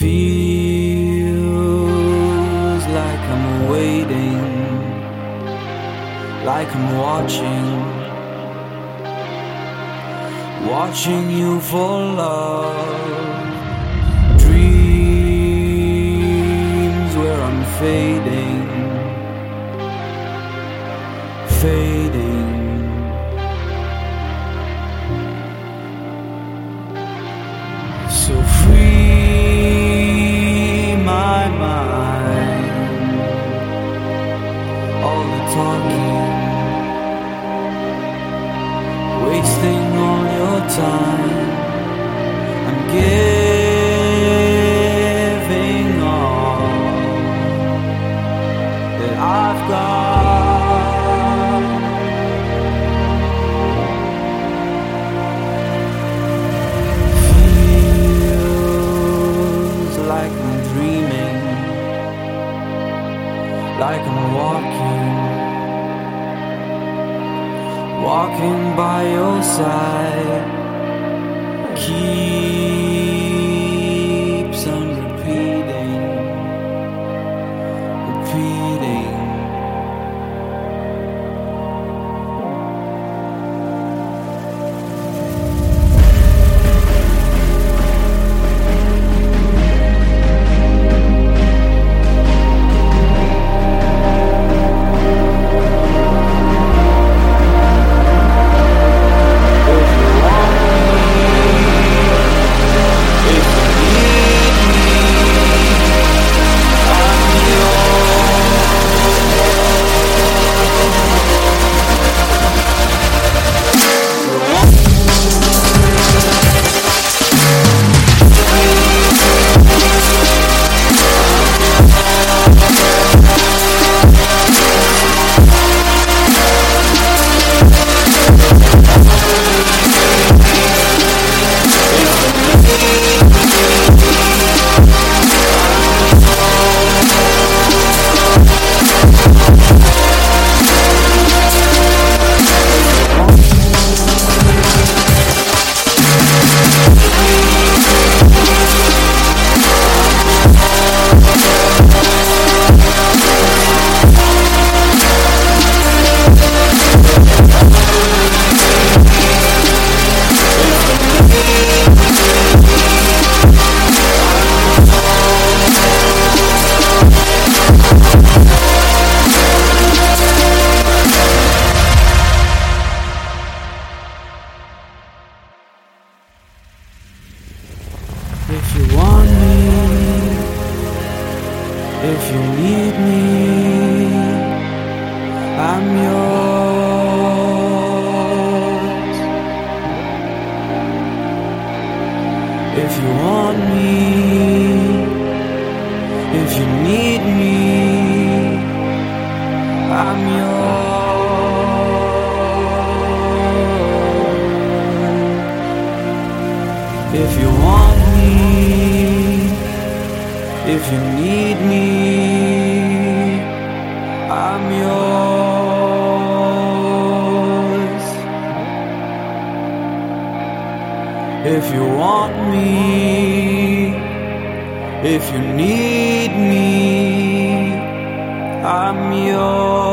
Feels like I'm waiting, like I'm watching you for love. Dreams where I'm fading. So free my mind, all the talking, wasting all your time. I'm giving all that I've got. Like I'm dreaming, like I'm walking by your side. Keeps on repeating. If you want me, if you need me, I'm yours. If you want me, if you need me, I'm yours. If you want me, if you need me, I'm yours. If you want me, if you need me, I'm yours.